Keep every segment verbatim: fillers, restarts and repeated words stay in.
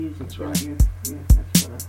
music. That's down right. here. Yeah, that's what I...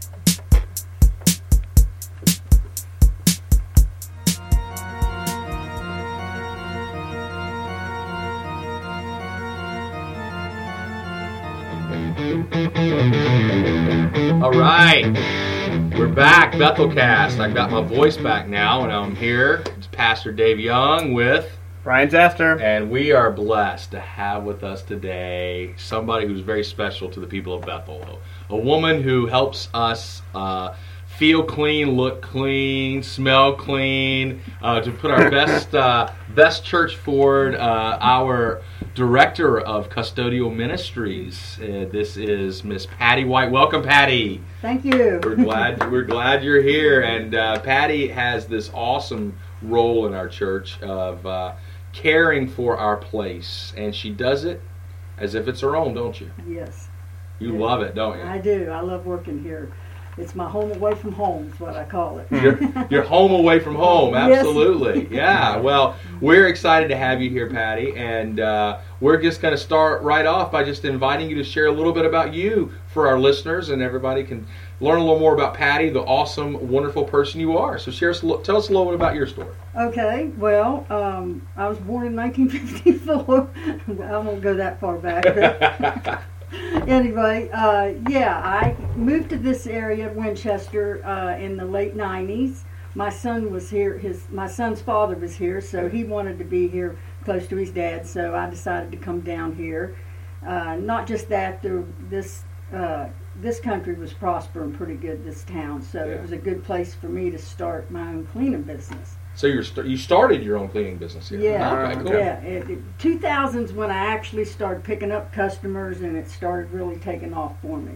All right, we're back, Bethelcast. I got my voice back now, and I'm here. It's Pastor Dave Young with Brian Zaster. And we are blessed to have with us today somebody who's very special to the people of Bethel. A woman who helps us uh, feel clean, look clean, smell clean, uh, to put our best uh, best church forward. Uh, our Director of Custodial Ministries. Uh, this is Miss Patty White. Welcome, Patty. Thank you. We're glad we're glad you're here. And uh, Patty has this awesome role in our church of uh, caring for our place, and she does it as if it's her own, don't you? Yes. You Yeah. love it, don't you? I do. I love working here. It's my home away from home is what I call it. You're, you're home away from home, Yes. absolutely. Yeah, well, we're excited to have you here, Patty, and uh, we're just going to start right off by just inviting you to share a little bit about you for our listeners, and everybody can learn a little more about Patty, the awesome, wonderful person you are. So share us, tell us a little bit about your story. Okay, well, um, I was born in nineteen fifty-four. I won't go that far back. But anyway, uh, yeah, I moved to this area of Winchester uh, in the late nineties. My son was here. His my son's father was here, so he wanted to be here close to his dad. So I decided to come down here. Uh, not just that, there, this uh, this country was prospering pretty good. This town, so Yeah. it was a good place for me to start my own cleaning business. So you're st- you started your own cleaning business here. Yeah, Okay, cool. yeah. It, it, two thousands when I actually started picking up customers, and it started really taking off for me.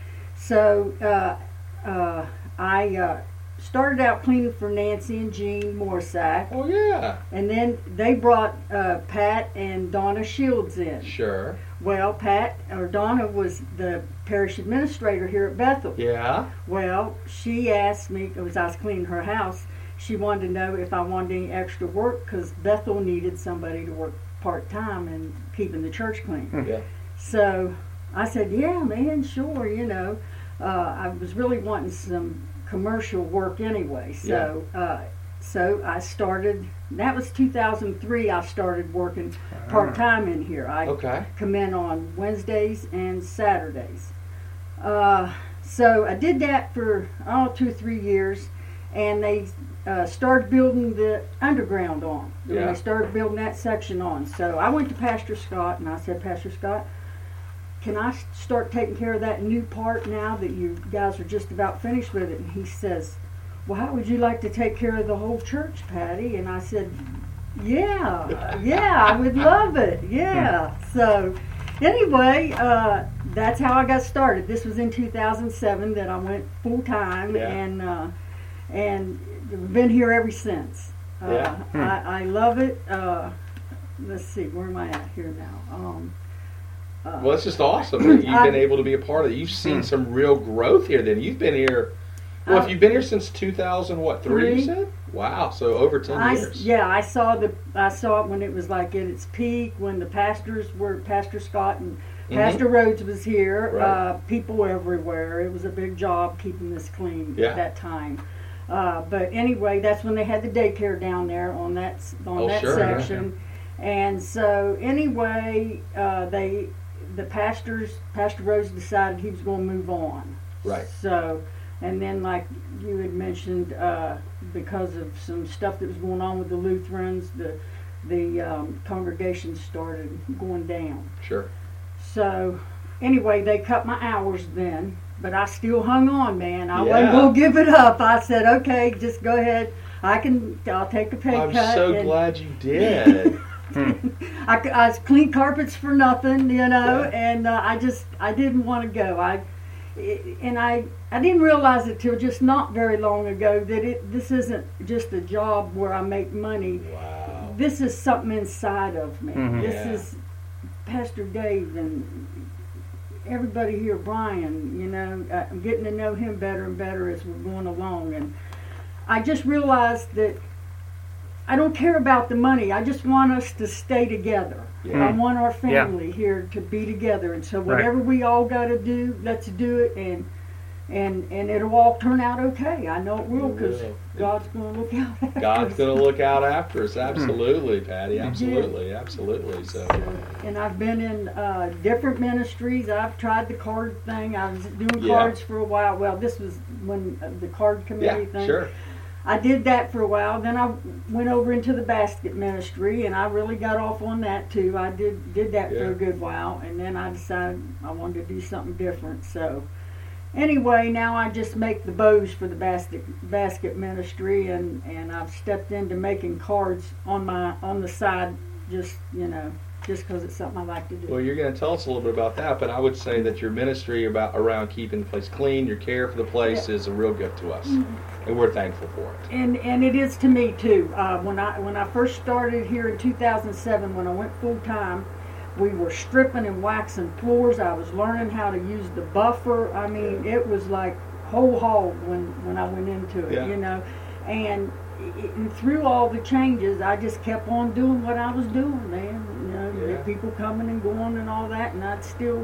So uh, uh, I uh, started out cleaning for Nancy and Jean Morsack, Oh, yeah. and then they brought uh, Pat and Donna Shields in. Sure. Well, Pat or Donna was the parish administrator here at Bethel. Yeah. Well, she asked me, as I was cleaning her house, she wanted to know if I wanted any extra work because Bethel needed somebody to work part-time and keeping the church clean. Yeah. So I said, yeah, man, sure, you know. Uh, I was really wanting some commercial work anyway. So uh, so I started, that was two thousand three, I started working part-time in here. I Okay. come in on Wednesdays and Saturdays. Uh, so I did that for, oh, two, three years, and they uh, started building the underground on. Yeah. They started building that section on. So I went to Pastor Scott, and I said, Pastor Scott, can I start taking care of that new part now that you guys are just about finished with it? And he says, well, how would you like to take care of the whole church, Patty? And I said, yeah, yeah, I would love it, yeah. So anyway, uh, that's how I got started. This was in two thousand seven that I went full-time, Yeah. and uh, and been here ever since. Uh, Yeah. Hmm. I, I love it. Uh, let's see, where am I at here now? Um, uh, Well, it's just awesome that you've I- been able to be a part of it. You've seen some real growth here. Then you've been here. Well, I- if you've been here since two thousand, what three? You Three. said? Wow, so over ten I, years. yeah, I saw the I saw it when it was like at its peak, when the pastors were Pastor Scott and Mhm. Pastor Rhodes was here. Right. Uh, people everywhere. It was a big job keeping this clean Yeah. at that time. Uh, but anyway, that's when they had the daycare down there on that s- on Oh, that sure, yeah, section. And so anyway, uh, they the pastors Pastor Rhodes decided he was going to move on. Right. So, and then like you had mentioned, uh, because of some stuff that was going on with the Lutherans, the the um, congregation started going down. Sure. So, anyway, they cut my hours then, but I still hung on, man. I Yeah. wasn't gonna give it up. I said, okay, just go ahead. I can. I'll take a pay I'm cut. so and glad you did. I, c- I cleaned carpets for nothing, you know, Yeah. and uh, I just I didn't want to go. I and I I didn't realize it till just not very long ago that it this isn't just a job where I make money. Wow. This is something inside of me. Mhm. This Yeah. is Pastor Dave and everybody here, Brian. You know, uh, I'm getting to know him better and better as we're going along, and I just realized that I don't care about the money. I just want us to stay together. Yeah. I want our family yeah. here to be together, and so whatever right. we all got to do, let's do it, and and and it'll all turn out okay. I know it will, because God's going to look out after God's us. going to look out after us. Absolutely, Patty. Absolutely, yeah. absolutely. So. so, and I've been in uh, different ministries. I've tried the card thing. I was doing yeah. cards for a while. Well, this was when uh, the card committee yeah, thing. Sure. I did that for a while. Then I went over into the basket ministry, and I really got off on that too. I did did that yeah. for a good while, and then I decided I wanted to do something different. So. Anyway, now I just make the bows for the basket basket ministry, and, and I've stepped into making cards on my on the side, just you know, just because it's something I like to do. Well, you're going to tell us a little bit about that, but I would say that your ministry about around keeping the place clean, your care for the place, yeah. is a real gift to us, mm-hmm. and we're thankful for it. And and it is to me too. Uh, when I when I first started here in two thousand seven, when I went full time. We were stripping and waxing floors. I was learning how to use the buffer. I mean, it was like whole hog when, when I went into it, yeah. you know. And, it, and through all the changes, I just kept on doing what I was doing, man. You know, yeah. people coming and going and all that, and I'd still,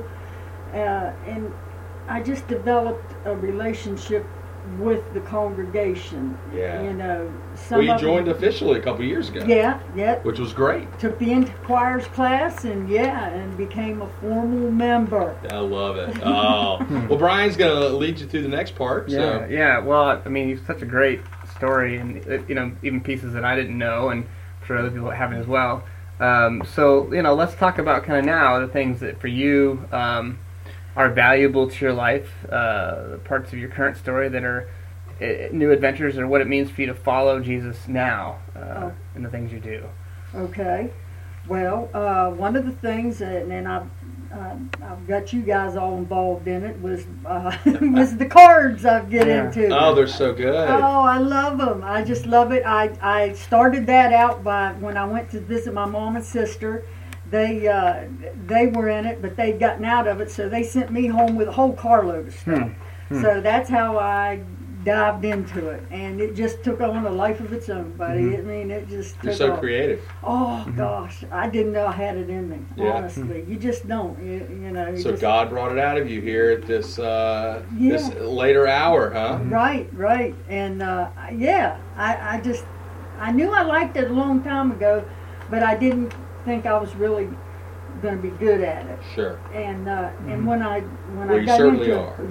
uh, and I just developed a relationship with the congregation. Yeah. You know. Some well, you of joined them, officially a couple of years ago. Yeah, yeah. Which was great. Took the choirs class, and yeah, and became a formal member. I love it. Oh. Well, Brian's going to lead you through the next part. Yeah, so. yeah. Well, I mean, it's such a great story, and, you know, even pieces that I didn't know, and I'm sure other people haven't as well. Um, so, you know, let's talk about kind of now the things that for you um, are valuable to your life, uh, parts of your current story that are uh, new adventures, or what it means for you to follow Jesus now uh, oh. in the things you do. Okay. Well, uh, one of the things, and, and I've, uh, I've got you guys all involved in it, was uh, was the cards I get yeah. into. Oh, they're so good. Oh, I love them. I just love it. I, I started that out by when I went to visit my mom and sister. They uh, they were in it, but they'd gotten out of it, so they sent me home with a whole carload of stuff. Hmm. Hmm. So that's how I dived into it, and it just took on a life of its own, buddy. Mm-hmm. I mean, it just took You're so off. creative. Oh, Mm-hmm. gosh. I didn't know I had it in me, yeah. honestly. Mm-hmm. You just don't, you, you know. You so just, God brought it out of you here at this uh, yeah. this later hour, huh? Right, right. And, uh, yeah, I, I just, I knew I liked it a long time ago, but I didn't think I was really going to be good at it. Sure. And uh, mm-hmm. and when I when well, I got you certainly into are.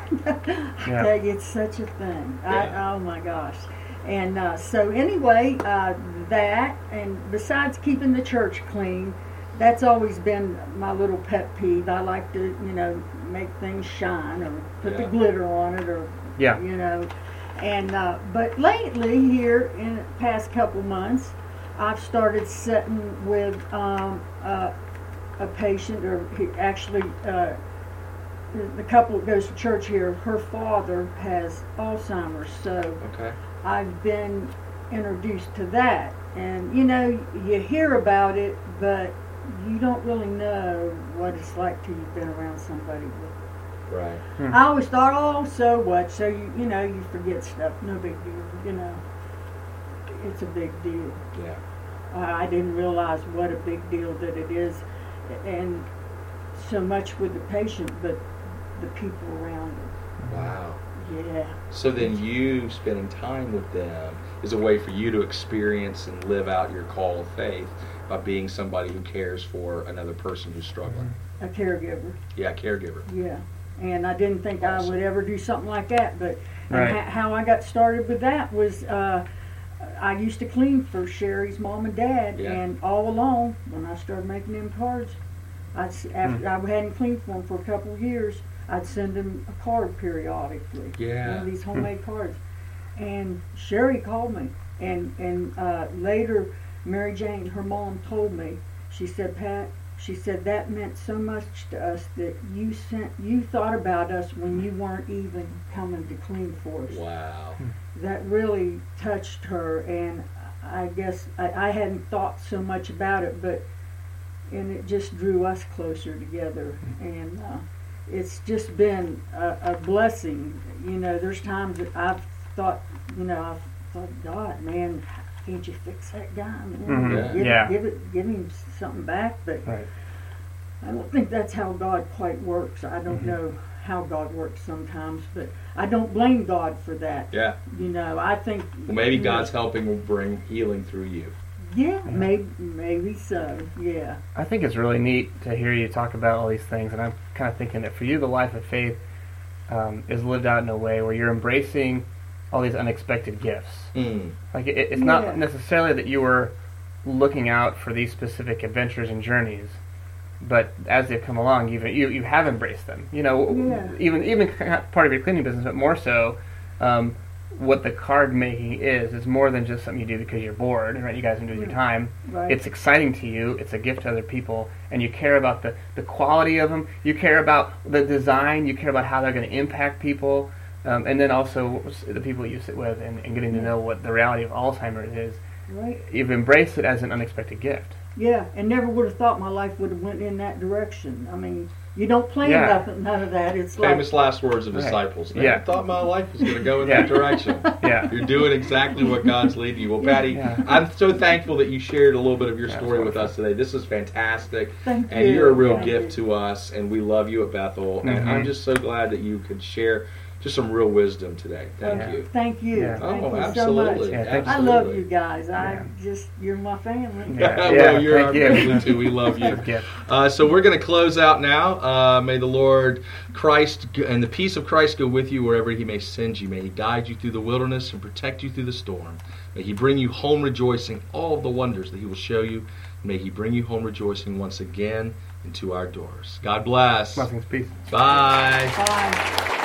it, yeah. it's such a thing. Yeah. I, oh my gosh. And uh, so anyway, uh, that, and besides keeping the church clean, that's always been my little pet peeve. I like to, you know, make things shine, or put yeah. the glitter on it, or yeah. you know. And uh, but lately, here in the past couple months, I've started sitting with um, uh, a patient, or he actually, uh, the couple that goes to church here, her father has Alzheimer's, so okay. I've been introduced to that. And, you know, you hear about it, but you don't really know what it's like till you've been around somebody with it. Right. Hmm. I always thought, oh, so what? So, you, you know, you forget stuff. No big deal. You know, it's a big deal. Yeah. Uh, I didn't realize what a big deal that it is, and so much with the patient, but the people around him. Wow. Yeah. So then you spending time with them is a way for you to experience and live out your call of faith by being somebody who cares for another person who's struggling. A caregiver. Yeah, caregiver. Yeah. And I didn't think Awesome. I would ever do something like that, but Right. and ha- how I got started with that was uh, I used to clean for Sherry's mom and dad, Yeah. and all along when I started making them cards, I'd, s- after Hmm. I hadn't cleaned for them for a couple of years, I'd send them a card periodically. Yeah. One of these homemade cards. And Sherry called me, and and uh, later Mary Jane, her mom, told me. She said, Pat, she said that meant so much to us that you sent, you thought about us when you weren't even coming to clean for us. Wow. That really touched her, and I guess I, I hadn't thought so much about it, but and it just drew us closer together, and uh, it's just been a, a blessing. You know, there's times that I've thought, you know, I've thought, God, man, can't you fix that guy? Man? Mhm. Yeah. Give, Yeah. give it, give him something back. But Right. I don't think that's how God quite works. I don't Mhm. know how God works sometimes, but I don't blame God for that. Yeah. You know, I think Well, maybe you know, God's helping bring healing through you. Yeah, maybe maybe so. Yeah. I think it's really neat to hear you talk about all these things, and I'm kind of thinking that for you, the life of faith um, is lived out in a way where you're embracing all these unexpected gifts. Mm. Like it, it's Yeah. not necessarily that you were looking out for these specific adventures and journeys, but as they've come along, you've you you have embraced them. You know, Yeah. even even part of your cleaning business, but more so. Um, what the card making is is more than just something you do because you're bored, right? You guys can do it with your time. Right. It's exciting to you. It's a gift to other people, and you care about the, the quality of them. You care about the design. You care about how they're going to impact people, um, and then also the people you sit with, and, and getting to know what the reality of Alzheimer's is. Right. You've embraced it as an unexpected gift. Yeah, and never would have thought my life would have went in that direction. I mean, you don't plan Yeah. nothing, none of that. It's like Famous last words of Right. disciples. Never Yeah. thought my life was going to go in Yeah. that direction. Yeah. You're doing exactly what God's leading you. Well, Patty, Yeah. I'm so thankful that you shared a little bit of your Yeah, story it's with us wonderful. today. This is fantastic. Thank And you. you're a real Thank gift you. to us, and we love you at Bethel. And Mhm. I'm just so glad that you could share just some real wisdom today. Thank Yeah. you. Thank you. Yeah. Thank Oh, you absolutely. so Yeah, much. thank I you. love you guys. I Yeah. just you're my family. Yeah. well, Yeah, you're thank our you. family too. We love you. Good gift. Uh, so we're going to close out now. Uh, may the Lord Christ g- and the peace of Christ go with you wherever He may send you. May He guide you through the wilderness and protect you through the storm. May He bring you home rejoicing all of the wonders that He will show you. May He bring you home rejoicing once again into our doors. God bless. Blessings, peace. Bye. Bye.